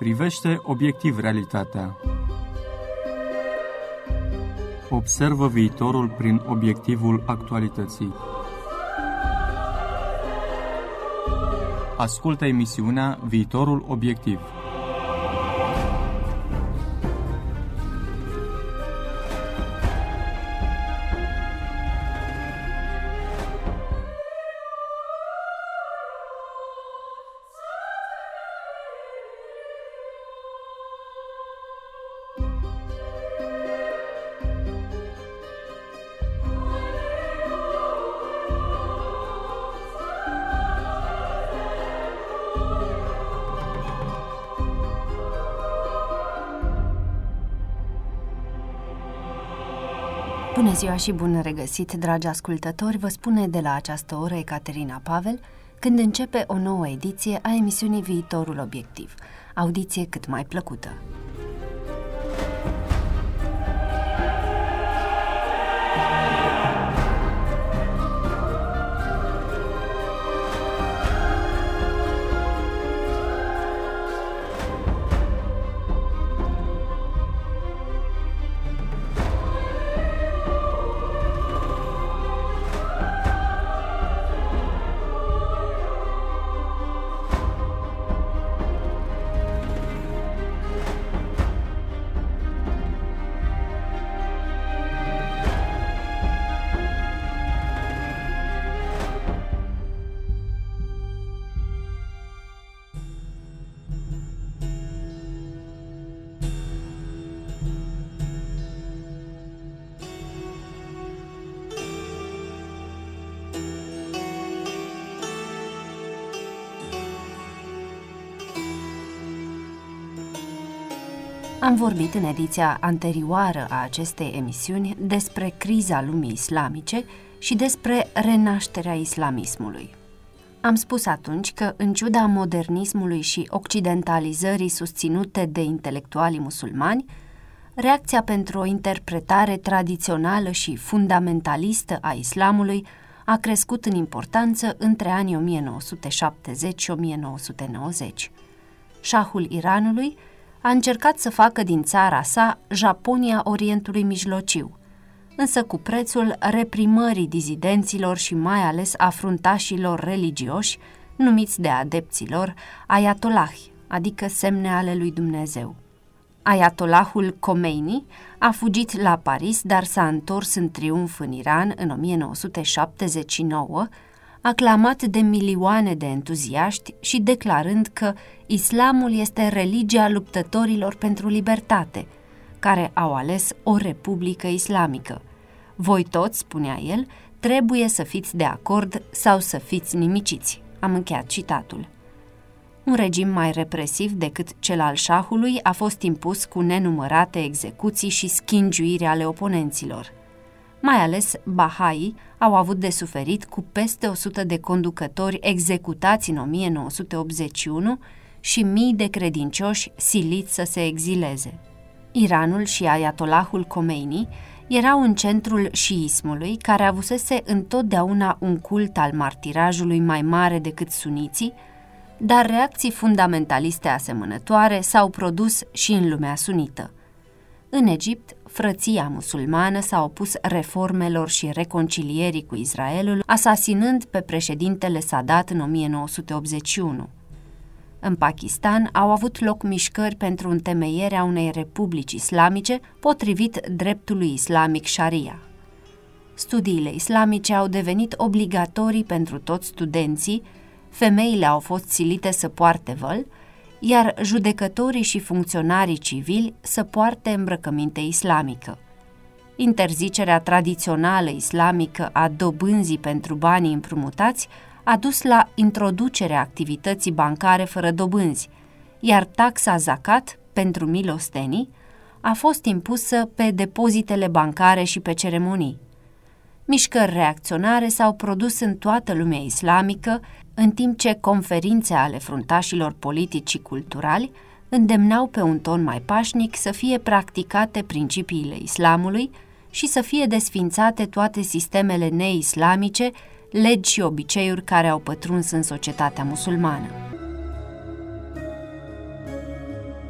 Privește obiectiv realitatea. Observă viitorul prin obiectivul actualității. Ascultă emisiunea Viitorul Obiectiv. Bună ziua și bun regăsit, dragi ascultători, vă spune de la această oră Ecaterina Pavel, când începe o nouă ediție a emisiunii Viitorul Obiectiv. Audiție cât mai plăcută! Am vorbit în ediția anterioară a acestei emisiuni despre criza lumii islamice și despre renașterea islamismului. Am spus atunci că, în ciuda modernismului și occidentalizării susținute de intelectualii musulmani, reacția pentru o interpretare tradițională și fundamentalistă a islamului a crescut în importanță între anii 1970 și 1990. Șahul Iranului a încercat să facă din țara sa Japonia Orientului Mijlociu, însă cu prețul reprimării dizidenților și mai ales a fruntașilor religioși, numiți de adepților ayatollahi, adică semne ale lui Dumnezeu. Ayatollahul Khomeini a fugit la Paris, dar s-a întors în triumf în Iran în 1979, aclamat de milioane de entuziaști și declarând că islamul este religia luptătorilor pentru libertate, care au ales o republică islamică. Voi toți, spunea el, trebuie să fiți de acord sau să fiți nimiciți. Am încheiat citatul. Un regim mai represiv decât cel al șahului a fost impus cu nenumărate execuții și schingiuiri ale oponenților. Mai ales Baha'i au avut de suferit cu peste 100 de conducători executați în 1981 și mii de credincioși siliți să se exileze. Iranul și Ayatollahul Khomeini erau în centrul șiismului, care avusese întotdeauna un cult al martirajului mai mare decât suniții, dar reacții fundamentaliste asemănătoare s-au produs și în lumea sunită. În Egipt, frăția musulmană s-a opus reformelor și reconcilierii cu Israelul, asasinând pe președintele Sadat în 1981. În Pakistan au avut loc mișcări pentru întemeierea unei republici islamice potrivit dreptului islamic Sharia. Studiile islamice au devenit obligatorii pentru toți studenții, femeile au fost silite să poarte văl, iar judecătorii și funcționarii civili să poarte îmbrăcăminte islamică. Interzicerea tradițională islamică a dobânzii pentru banii împrumutați a dus la introducerea activității bancare fără dobânzi, iar taxa zakat pentru milostenii a fost impusă pe depozitele bancare și pe ceremonii. Mișcări reacționare s-au produs în toată lumea islamică, în timp ce conferințe ale fruntașilor politici și culturali îndemnau pe un ton mai pașnic să fie practicate principiile islamului și să fie desfințate toate sistemele neislamice, legi și obiceiuri care au pătruns în societatea musulmană.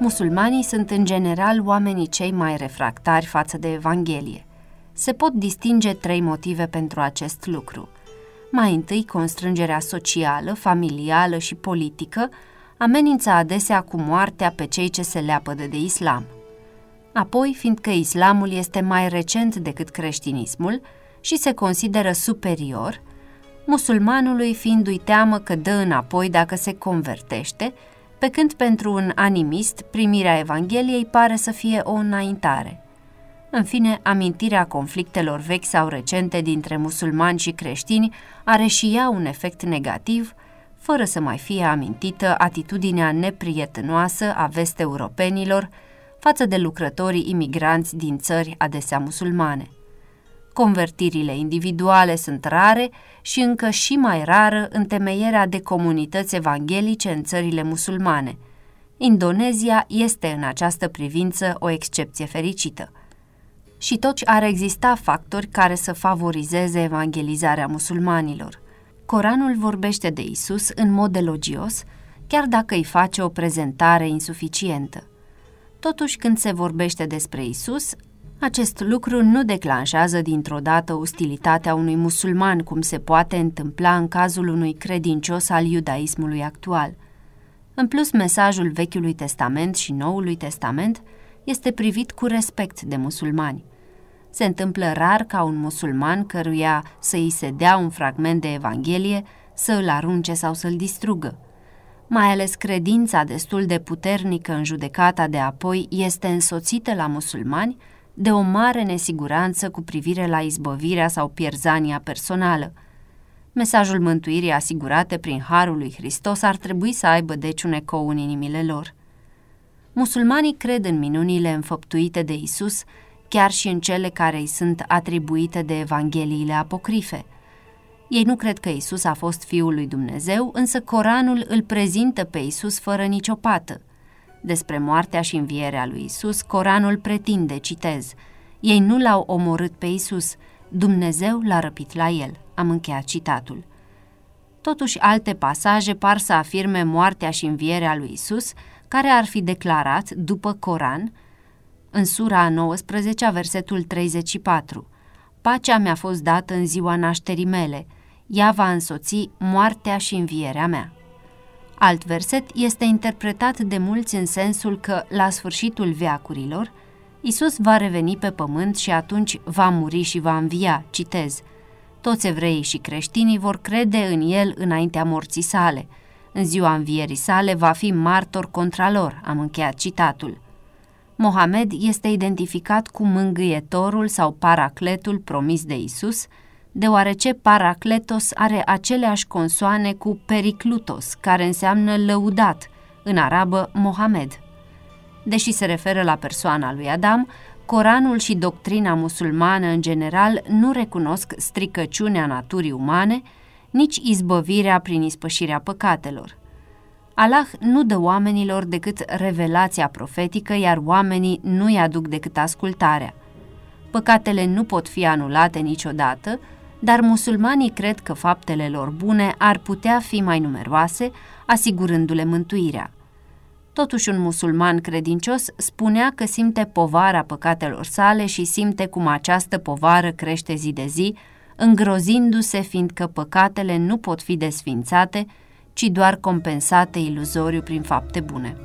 Musulmanii sunt în general oamenii cei mai refractari față de Evanghelie. Se pot distinge 3 motive pentru acest lucru. Mai întâi, constrângerea socială, familială și politică amenință adesea cu moartea pe cei ce se leapădă de islam. Apoi, fiindcă islamul este mai recent decât creștinismul și se consideră superior, musulmanului fiindu-i teamă că dă înapoi dacă se convertește, pe când pentru un animist primirea Evangheliei pare să fie o înaintare. În fine, amintirea conflictelor vechi sau recente dintre musulmani și creștini are și ea un efect negativ, fără să mai fie amintită atitudinea neprietenoasă a vest-europenilor față de lucrătorii imigranți din țări adesea musulmane. Convertirile individuale sunt rare și încă și mai rară întemeierea de comunități evanghelice în țările musulmane. Indonezia este în această privință o excepție fericită. Și totuși ar exista factori care să favorizeze evangelizarea musulmanilor. Coranul vorbește de Isus în mod elogios, chiar dacă îi face o prezentare insuficientă. Totuși, când se vorbește despre Isus, acest lucru nu declanșează dintr-o dată ostilitatea unui musulman, cum se poate întâmpla în cazul unui credincios al iudaismului actual. În plus, mesajul Vechiului Testament și Noului Testament este privit cu respect de musulmani. Se întâmplă rar ca un musulman căruia să îi se dea un fragment de Evanghelie să îl arunce sau să-l distrugă. Mai ales credința destul de puternică în judecata de apoi este însoțită la musulmani de o mare nesiguranță cu privire la izbăvirea sau pierzania personală. Mesajul mântuirii asigurate prin harul lui Hristos ar trebui să aibă deci un ecou în inimile lor. Musulmanii cred în minunile înfăptuite de Isus, chiar și în cele care îi sunt atribuite de evangheliile apocrife. Ei nu cred că Isus a fost Fiul lui Dumnezeu, însă Coranul îl prezintă pe Isus fără nicio pată. Despre moartea și învierea lui Isus, Coranul pretinde, citez, ei nu l-au omorât pe Isus, Dumnezeu l-a răpit la el. Am încheiat citatul. Totuși, alte pasaje par să afirme moartea și învierea lui Isus, care ar fi declarat, după Coran, în sura 19, versetul 34, pacea mi-a fost dată în ziua nașterii mele, ea va însoți moartea și învierea mea. Alt verset este interpretat de mulți în sensul că, la sfârșitul veacurilor, Isus va reveni pe pământ și atunci va muri și va învia, citez, toți evreii și creștinii vor crede în el înaintea morții sale. În ziua învierii sale va fi martor contra lor, am încheiat citatul. Mohamed este identificat cu mângâietorul sau paracletul promis de Isus, deoarece paracletos are aceleași consoane cu periclutos, care înseamnă lăudat, în arabă Mohamed. Deși se referă la persoana lui Adam, Coranul și doctrina musulmană în general nu recunosc stricăciunea naturii umane, nici izbăvirea prin ispășirea păcatelor. Allah nu dă oamenilor decât revelația profetică, iar oamenii nu-i aduc decât ascultarea. Păcatele nu pot fi anulate niciodată, dar musulmanii cred că faptele lor bune ar putea fi mai numeroase, asigurându-le mântuirea. Totuși, un musulman credincios spunea că simte povara păcatelor sale și simte cum această povară crește zi de zi, îngrozindu-se fiindcă păcatele nu pot fi desfințate, ci doar compensate iluzoriu prin fapte bune.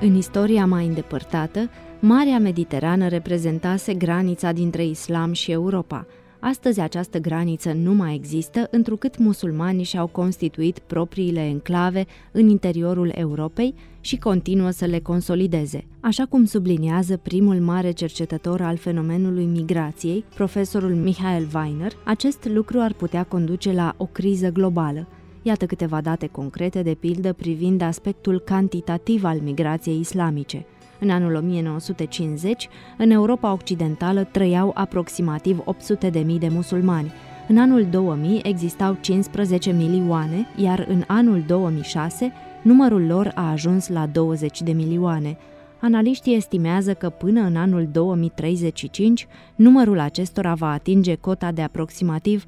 În istoria mai îndepărtată, Marea Mediterană reprezentase granița dintre islam și Europa. Astăzi această graniță nu mai există, întrucât musulmanii și-au constituit propriile enclave în interiorul Europei și continuă să le consolideze. Așa cum subliniază primul mare cercetător al fenomenului migrației, profesorul Michael Weiner, acest lucru ar putea conduce la o criză globală. Iată câteva date concrete, de pildă privind aspectul cantitativ al migrației islamice. În anul 1950, în Europa Occidentală trăiau aproximativ 800.000 de musulmani. În anul 2000 existau 15 milioane, iar în anul 2006 numărul lor a ajuns la 20 de milioane. Analiștii estimează că până în anul 2035 numărul acestora va atinge cota de aproximativ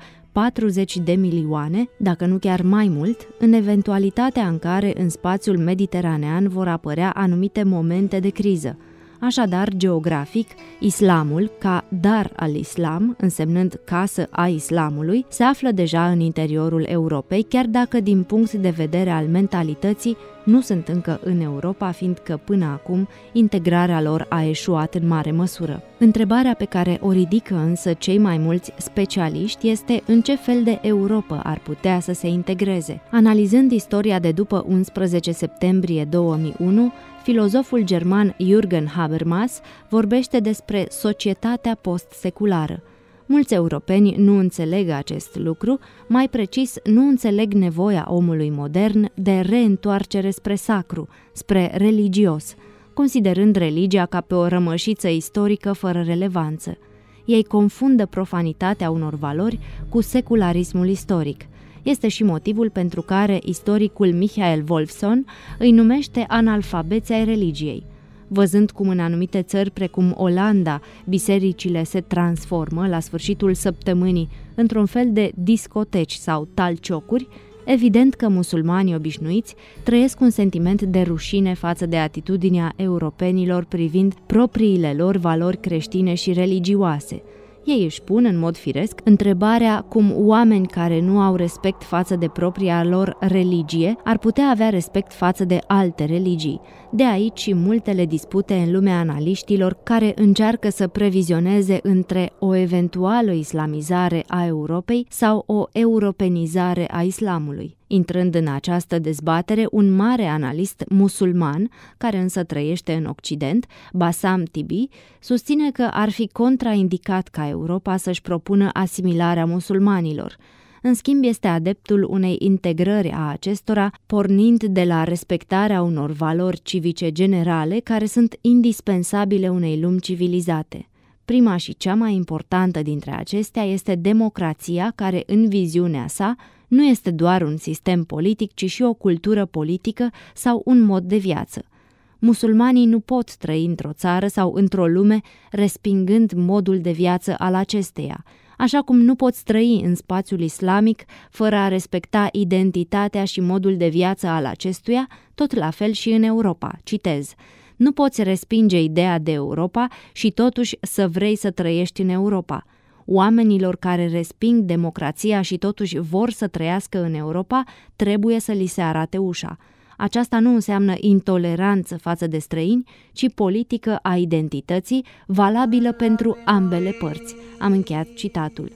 40 de milioane, dacă nu chiar mai mult, în eventualitatea în care în spațiul mediteranean vor apărea anumite momente de criză. Așadar, geografic, islamul, ca dar al islam, însemnând casă a islamului, se află deja în interiorul Europei, chiar dacă din punct de vedere al mentalității nu sunt încă în Europa, fiindcă până acum integrarea lor a eșuat în mare măsură. Întrebarea pe care o ridică însă cei mai mulți specialiști este în ce fel de Europa ar putea să se integreze. Analizând istoria de după 11 septembrie 2001, filozoful german Jürgen Habermas vorbește despre societatea post-seculară. Mulți europeni nu înțeleg acest lucru, mai precis nu înțeleg nevoia omului modern de reîntoarcere spre sacru, spre religios, considerând religia ca pe o rămășiță istorică fără relevanță. Ei confundă profanitatea unor valori cu secularismul istoric. Este și motivul pentru care istoricul Michael Wolfson îi numește analfabeți ai religiei. Văzând cum în anumite țări precum Olanda, bisericile se transformă la sfârșitul săptămânii într-un fel de discoteci sau talciocuri, evident că musulmanii obișnuiți trăiesc un sentiment de rușine față de atitudinea europenilor privind propriile lor valori creștine și religioase. Ei își pun în mod firesc întrebarea cum oameni care nu au respect față de propria lor religie ar putea avea respect față de alte religii. De aici și multele dispute în lumea analiștilor care încearcă să previzioneze între o eventuală islamizare a Europei sau o europenizare a islamului. Intrând în această dezbatere, un mare analist musulman, care însă trăiește în Occident, Bassam Tibi, susține că ar fi contraindicat ca Europa să-și propună asimilarea musulmanilor. În schimb, este adeptul unei integrări a acestora, pornind de la respectarea unor valori civice generale care sunt indispensabile unei lumi civilizate. Prima și cea mai importantă dintre acestea este democrația, care, în viziunea sa, nu este doar un sistem politic, ci și o cultură politică sau un mod de viață. Musulmanii nu pot trăi într-o țară sau într-o lume respingând modul de viață al acesteia, așa cum nu poți trăi în spațiul islamic fără a respecta identitatea și modul de viață al acestuia, tot la fel și în Europa. Citez: nu poți respinge ideea de Europa și totuși să vrei să trăiești în Europa. Oamenilor care resping democrația și totuși vor să trăiască în Europa, trebuie să li se arate ușa. Aceasta nu înseamnă intoleranță față de străini, ci politică a identității, valabilă pentru ambele părți. Am încheiat citatul.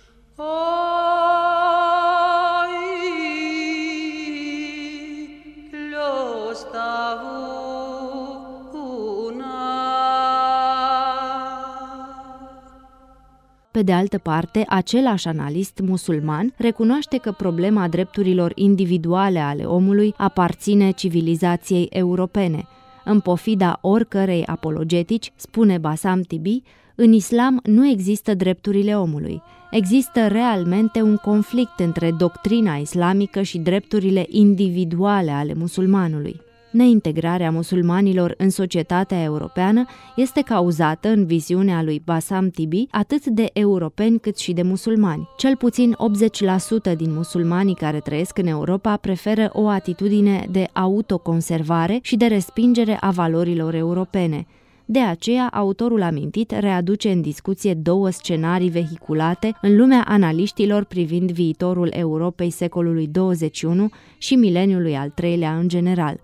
Pe de altă parte, același analist musulman recunoaște că problema drepturilor individuale ale omului aparține civilizației europene. În pofida oricărei apologetici, spune Bassam Tibi, în islam nu există drepturile omului. Există realmente un conflict între doctrina islamică și drepturile individuale ale musulmanului. Neintegrarea musulmanilor în societatea europeană este cauzată, în viziunea lui Bassam Tibi, atât de europeni cât și de musulmani. Cel puțin 80% din musulmanii care trăiesc în Europa preferă o atitudine de autoconservare și de respingere a valorilor europene. De aceea, autorul amintit readuce în discuție două scenarii vehiculate în lumea analiștilor privind viitorul Europei secolului 21 și mileniului al III-lea în general.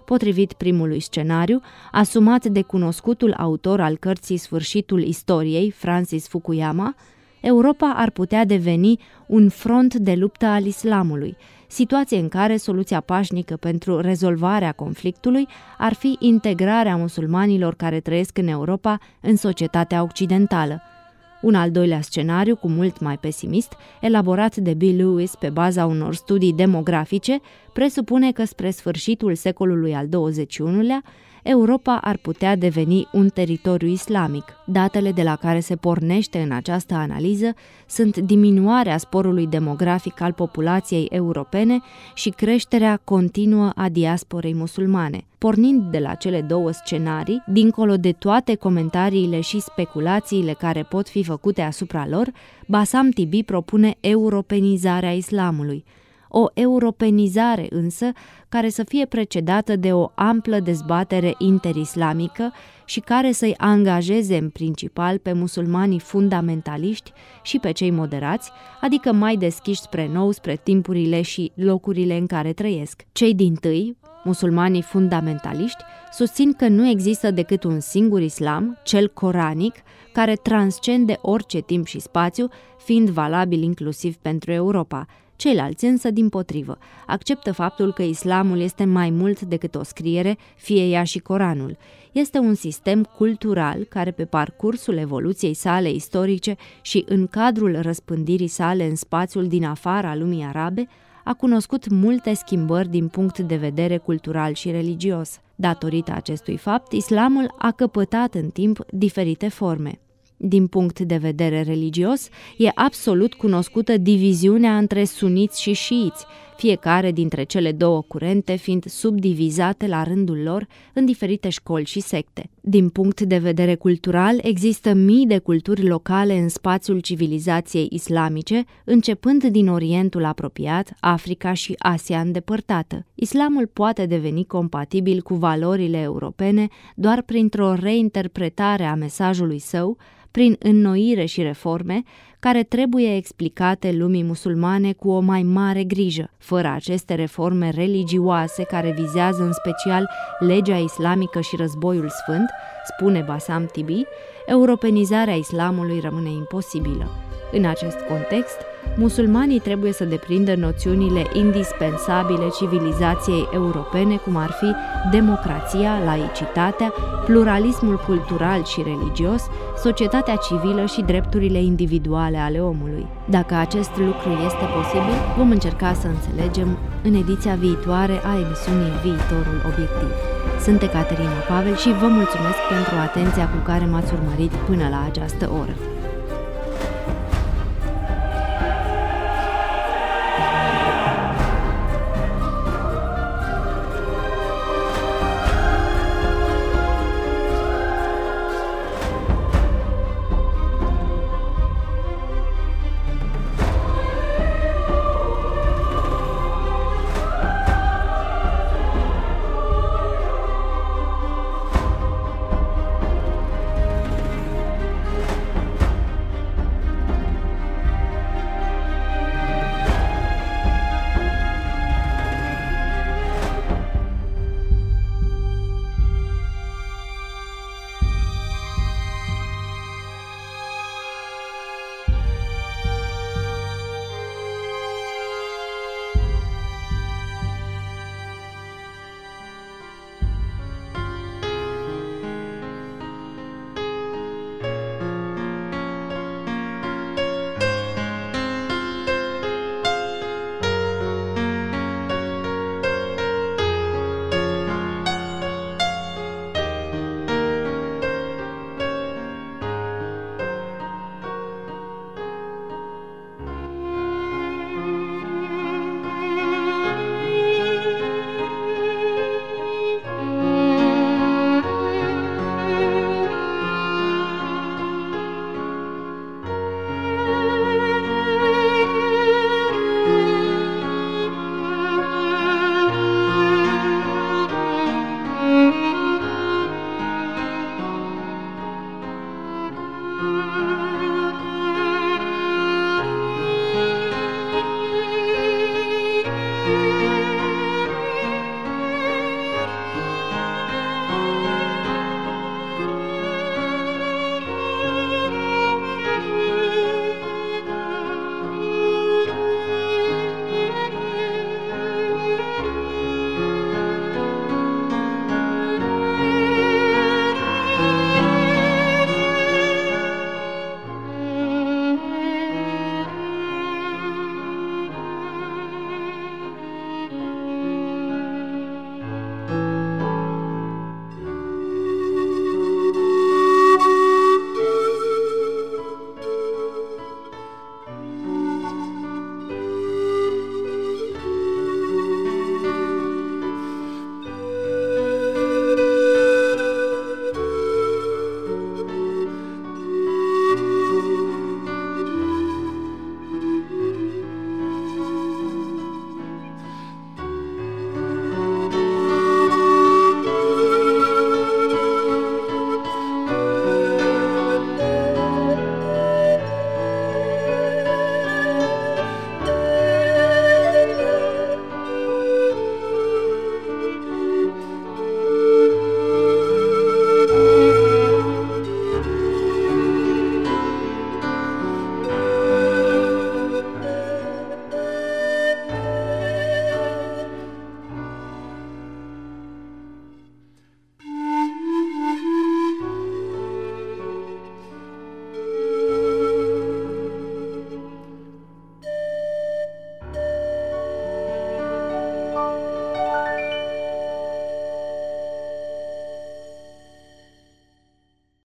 Potrivit primului scenariu, asumat de cunoscutul autor al cărții Sfârșitul istoriei, Francis Fukuyama, Europa ar putea deveni un front de luptă al islamului, situație în care soluția pașnică pentru rezolvarea conflictului ar fi integrarea musulmanilor care trăiesc în Europa în societatea occidentală. Un al doilea scenariu, cu mult mai pesimist, elaborat de Bill Lewis pe baza unor studii demografice, presupune că spre sfârșitul secolului al XXI-lea, Europa ar putea deveni un teritoriu islamic. Datele de la care se pornește în această analiză sunt diminuarea sporului demografic al populației europene și creșterea continuă a diasporei musulmane. Pornind de la cele două scenarii, dincolo de toate comentariile și speculațiile care pot fi făcute asupra lor, Bassam Tibi propune europenizarea islamului. O europenizare însă care să fie precedată de o amplă dezbatere interislamică și care să-i angajeze în principal pe musulmanii fundamentaliști și pe cei moderați, adică mai deschiși spre nou, spre timpurile și locurile în care trăiesc. Cei dintâi, musulmanii fundamentaliști, susțin că nu există decât un singur islam, cel coranic, care transcende orice timp și spațiu, fiind valabil inclusiv pentru Europa. Ceilalți însă, dimpotrivă, acceptă faptul că islamul este mai mult decât o scriere, fie ea și Coranul. Este un sistem cultural care, pe parcursul evoluției sale istorice și în cadrul răspândirii sale în spațiul din afara lumii arabe, a cunoscut multe schimbări din punct de vedere cultural și religios. Datorită acestui fapt, islamul a căpătat în timp diferite forme. Din punct de vedere religios, e absolut cunoscută diviziunea între suniți și șiiți, fiecare dintre cele două curente fiind subdivizate la rândul lor în diferite școli și secte. Din punct de vedere cultural, există mii de culturi locale în spațiul civilizației islamice, începând din Orientul apropiat, Africa și Asia îndepărtată. Islamul poate deveni compatibil cu valorile europene doar printr-o reinterpretare a mesajului său, prin înnoire și reforme, care trebuie explicate lumii musulmane cu o mai mare grijă. Fără aceste reforme religioase care vizează în special legea islamică și războiul sfânt, spune Bassam Tibi, europenizarea islamului rămâne imposibilă. În acest context, musulmanii trebuie să deprindă noțiunile indispensabile civilizației europene, cum ar fi democrația, laicitatea, pluralismul cultural și religios, societatea civilă și drepturile individuale ale omului. Dacă acest lucru este posibil, vom încerca să înțelegem în ediția viitoare a emisiunii Viitorul Obiectiv. Sunt Ecaterina Pavel și vă mulțumesc pentru atenția cu care m-ați urmărit până la această oră.